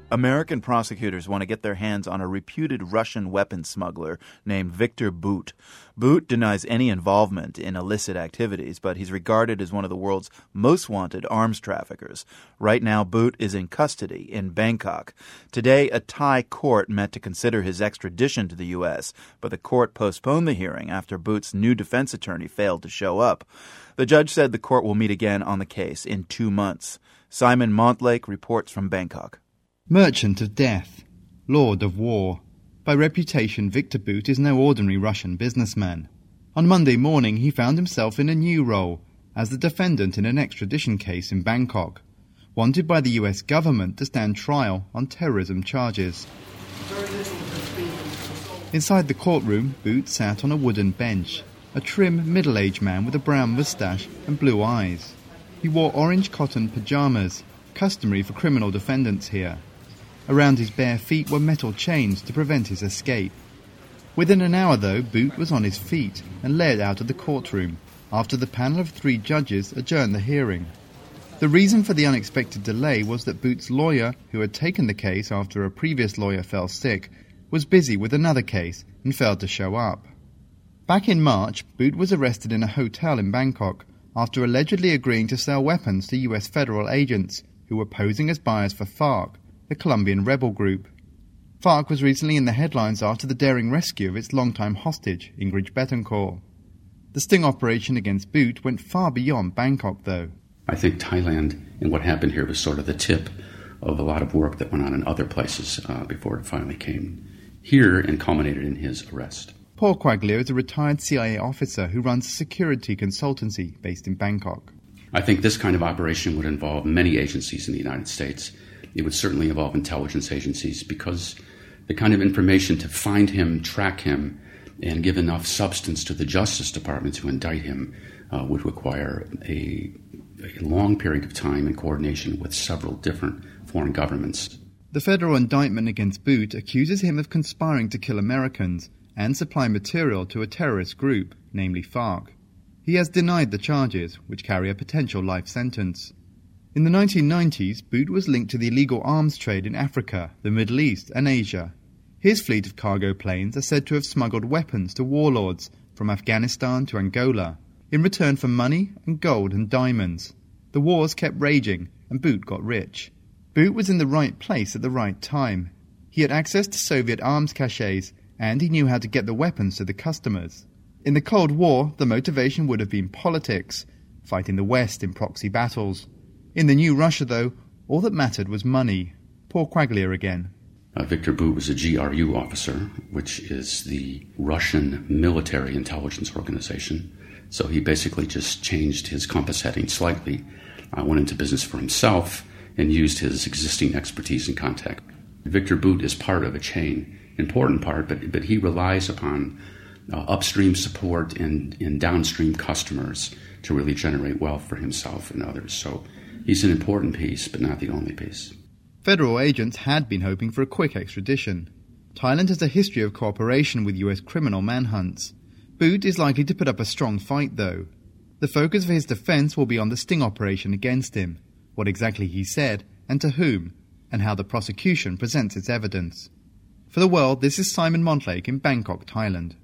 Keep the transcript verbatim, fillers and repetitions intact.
American prosecutors want to get their hands on a reputed Russian weapons smuggler named Viktor Bout. Bout denies any involvement in illicit activities, but he's regarded as one of the world's most wanted arms traffickers. Right now, Bout is in custody in Bangkok. Today, a Thai court met to consider his extradition to the U S, but the court postponed the hearing after Bout's new defense attorney failed to show up. The judge said the court will meet again on the case in two months. Simon Montlake reports from Bangkok. Merchant of death, lord of war. By reputation, Viktor Bout is no ordinary Russian businessman. On Monday morning, he found himself in a new role as the defendant in an extradition case in Bangkok, wanted by the U S government to stand trial on terrorism charges. Inside the courtroom, Bout sat on a wooden bench, a trim, middle-aged man with a brown moustache and blue eyes. He wore orange cotton pyjamas, customary for criminal defendants here. Around his bare feet were metal chains to prevent his escape. Within an hour, though, Bout was on his feet and led out of the courtroom after the panel of three judges adjourned the hearing. The reason for the unexpected delay was that Bout's lawyer, who had taken the case after a previous lawyer fell sick, was busy with another case and failed to show up. Back in March, Bout was arrested in a hotel in Bangkok after allegedly agreeing to sell weapons to U S federal agents who were posing as buyers for FARC, the Colombian rebel group. FARC was recently in the headlines after the daring rescue of its longtime hostage, Ingrid Betancourt. The sting operation against Bout went far beyond Bangkok, though. I think Thailand and what happened here was sort of the tip of a lot of work that went on in other places uh, before it finally came here and culminated in his arrest. Paul Quaglia is a retired C I A officer who runs a security consultancy based in Bangkok. I think this kind of operation would involve many agencies in the United States. It would certainly involve intelligence agencies because the kind of information to find him, track him, and give enough substance to the Justice Department to indict him uh, would require a, a long period of time in coordination with several different foreign governments. The federal indictment against Bout accuses him of conspiring to kill Americans and supply material to a terrorist group, namely FARC. He has denied the charges, which carry a potential life sentence. In the nineteen nineties, Bout was linked to the illegal arms trade in Africa, the Middle East and Asia. His fleet of cargo planes are said to have smuggled weapons to warlords from Afghanistan to Angola, in return for money and gold and diamonds. The wars kept raging, and Bout got rich. Bout was in the right place at the right time. He had access to Soviet arms caches, and he knew how to get the weapons to the customers. In the Cold War, the motivation would have been politics, fighting the West in proxy battles. In the new Russia, though, all that mattered was money. Paul Quaglia again. Uh, Viktor Bout was a G R U officer, which is the Russian military intelligence organization. So he basically just changed his compass heading slightly, uh, went into business for himself, and used his existing expertise and contact. Viktor Bout is part of a chain, important part, but, but he relies upon uh, upstream support and, and downstream customers to really generate wealth for himself and others. So he's an important piece, but not the only piece. Federal agents had been hoping for a quick extradition. Thailand has a history of cooperation with U S criminal manhunts. Bout is likely to put up a strong fight, though. The focus of his defense will be on the sting operation against him, what exactly he said, and to whom, and how the prosecution presents its evidence. For The World, this is Simon Montlake in Bangkok, Thailand.